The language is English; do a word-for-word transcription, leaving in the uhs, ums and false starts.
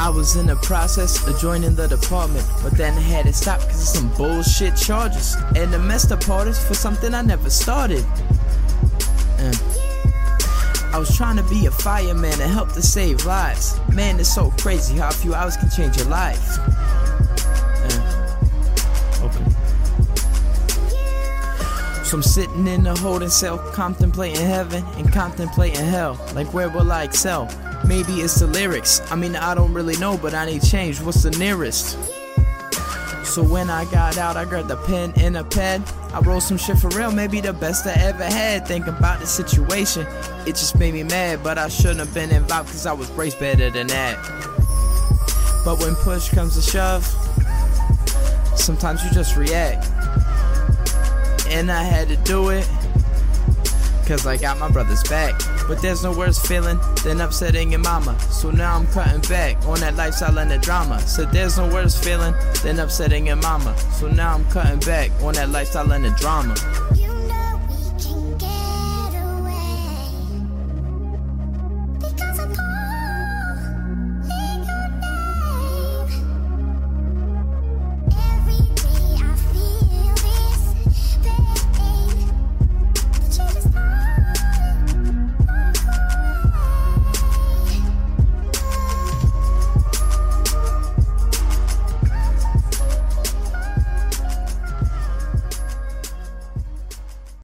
I was in the process of joining the department, but then I had to stop cause of some bullshit charges. And the messed up part is for something I never started. Uh, I was trying to be a fireman and help to save lives. Man, it's so crazy how a few hours can change your life. Uh, okay. So I'm sitting in the holding cell, contemplating heaven and contemplating hell. Like, where will I excel? Maybe it's the lyrics. I mean, I don't really know, but I need change. What's the nearest? So when I got out, I grabbed a pen and a pad. I wrote some shit for real, maybe the best I ever had. Thinking about the situation, it just made me mad. But I shouldn't have been involved cause I was raised better than that. But when push comes to shove, sometimes you just react. And I had to do it cause I got my brother's back. But there's no worse feeling than upsetting your mama. So now I'm cutting back on that lifestyle and the drama. So there's no worse feeling than upsetting your mama. So now I'm cutting back on that lifestyle and the drama.